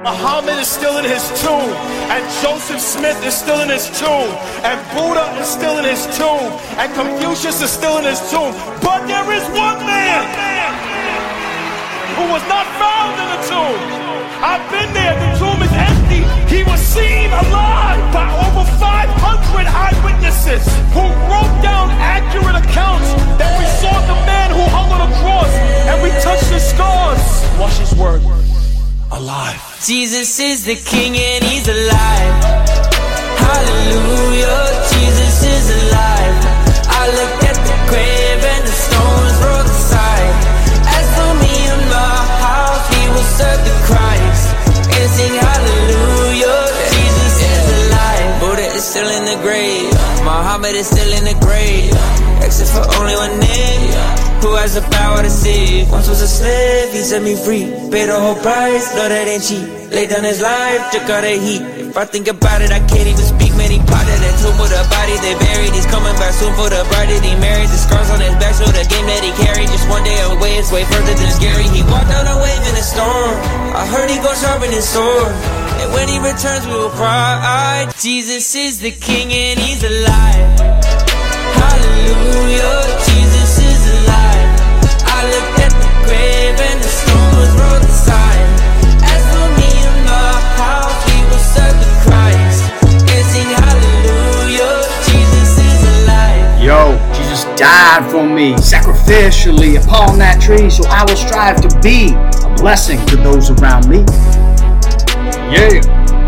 Muhammad is still in his tomb, and Joseph Smith is still in his tomb, and Buddha is still in his tomb, and Confucius is still in his tomb. But there is one man who was not found in the tomb. I've been there, the tomb is empty. He was seen alive by over 500 eyewitnesses who wrote down accurate accounts that we saw the man who hung on a cross, and we touched his scars. Watch his word. Alive. Jesus is the King and He's alive. Hallelujah, Jesus is alive. I looked at the grave and the stones rolled aside. As for me and my house, we will serve the Christ and sing hallelujah. Jesus is alive. Buddha is still in the grave. Muhammad is still in the grave, except for only one name who has the power to save. Once was a slave, he set me free. Paid the whole price, no that ain't cheap. Laid down his life, took all the heat. If I think about it, I can't even speak. Man, he potted that tomb with a body they buried. He's coming back soon for the bride that he married. The scars on his back show the game that he carried. Just one day away, it's way further than scary. He walked down a wave in a storm. I heard he goes sharpen his sword, and when he returns, we will cry. Jesus is the King and He's alive. Hallelujah, Jesus is alive. I looked at the grave and the stone was rolled aside. As for me and my house, we will serve the Christ and sing hallelujah. Jesus is alive. Yo, Jesus died for me sacrificially upon that tree, so I will strive to be a blessing to those around me. Yeah.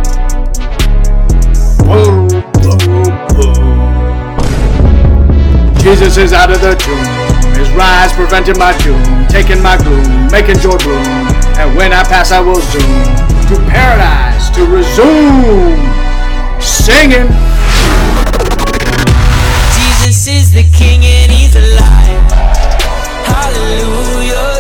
Whoa, whoa, whoa. Jesus is out of the tomb. His rise prevented my doom, taking my gloom, making joy bloom. And when I pass, I will zoom to paradise to resume singing. Jesus is the King and He's alive. Hallelujah.